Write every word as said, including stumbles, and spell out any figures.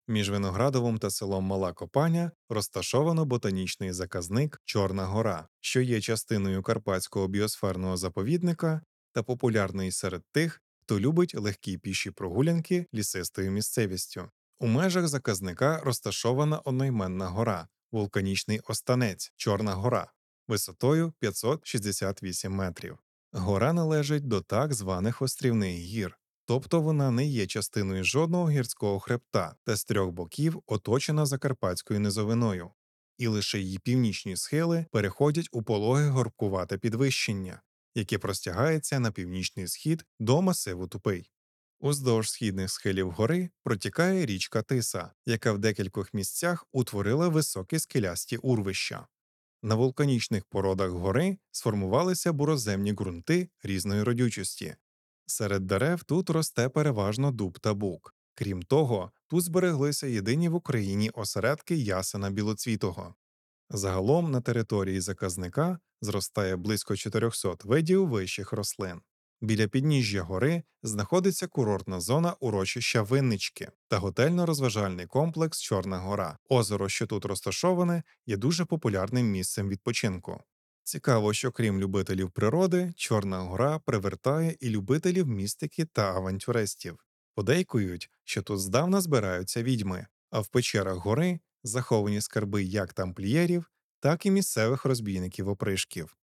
Між Виноградовим та селом Мала Копаня розташовано ботанічний заказник Чорна Гора, що є частиною Карпатського біосферного заповідника та популярний серед тих, хто любить легкі піші прогулянки лісистою місцевістю. У межах заказника розташована одноіменна гора, вулканічний останець Чорна Гора, висотою п'ятсот шістдесят вісім метрів. Гора належить до так званих острівних гір, тобто вона не є частиною жодного гірського хребта та з трьох боків оточена Закарпатською низовиною, і лише її північні схили переходять у пологе горбкувате підвищення, яке простягається на північний схід до масиву Тупий. Уздовж східних схилів гори протікає річка Тиса, яка в декількох місцях утворила високі скелясті урвища. На вулканічних породах гори сформувалися буроземні ґрунти різної родючості. Серед дерев тут росте переважно дуб та бук. Крім того, тут збереглися єдині в Україні осередки ясена білоцвітого. Загалом на території заказника зростає близько чотирьохсот видів вищих рослин. Біля підніжжя гори знаходиться курортна зона урочища Виннички та готельно-розважальний комплекс Чорна Гора. Озеро, що тут розташоване, є дуже популярним місцем відпочинку. Цікаво, що крім любителів природи, Чорна Гора привертає і любителів містики та авантюристів. Подейкують, що тут здавна збираються відьми, а в печерах гори заховані скарби як тамплієрів, так і місцевих розбійників-опришків.